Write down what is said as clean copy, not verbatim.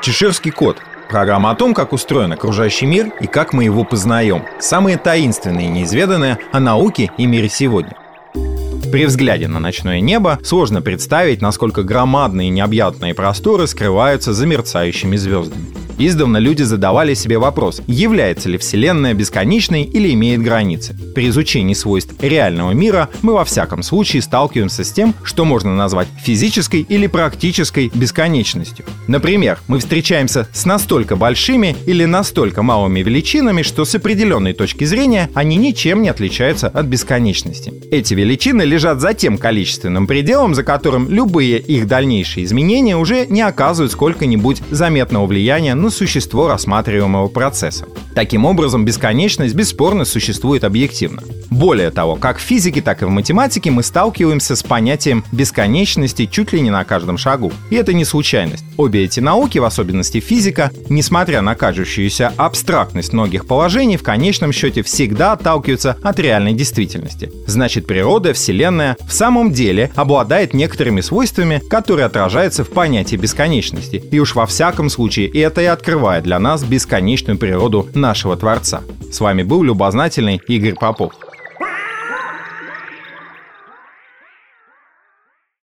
Чеширский кот. Программа о том, как устроен окружающий мир и как мы его познаем. Самые таинственные и неизведанные о науке и мире сегодня. При взгляде на ночное небо сложно представить, насколько громадные и необъятные просторы скрываются за мерцающими звездами. Издавна люди задавали себе вопрос, является ли Вселенная бесконечной или имеет границы. При изучении свойств реального мира мы во всяком случае сталкиваемся с тем, что можно назвать физической или практической бесконечностью. Например, мы встречаемся с настолько большими или настолько малыми величинами, что с определенной точки зрения они ничем не отличаются от бесконечности. Эти величины лежат за тем количественным пределом, за которым любые их дальнейшие изменения уже не оказывают сколько-нибудь заметного влияния на существо рассматриваемого процесса. Таким образом, бесконечность бесспорно существует объективно. Более того, как в физике, так и в математике мы сталкиваемся с понятием бесконечности чуть ли не на каждом шагу. И это не случайность. Обе эти науки, в особенности физика, несмотря на кажущуюся абстрактность многих положений, в конечном счете всегда отталкиваются от реальной действительности. Значит, природа, Вселенная в самом деле обладает некоторыми свойствами, которые отражаются в понятии бесконечности. И уж во всяком случае это и открывает для нас бесконечную природу нашего Творца. С вами был любознательный Игорь Попов.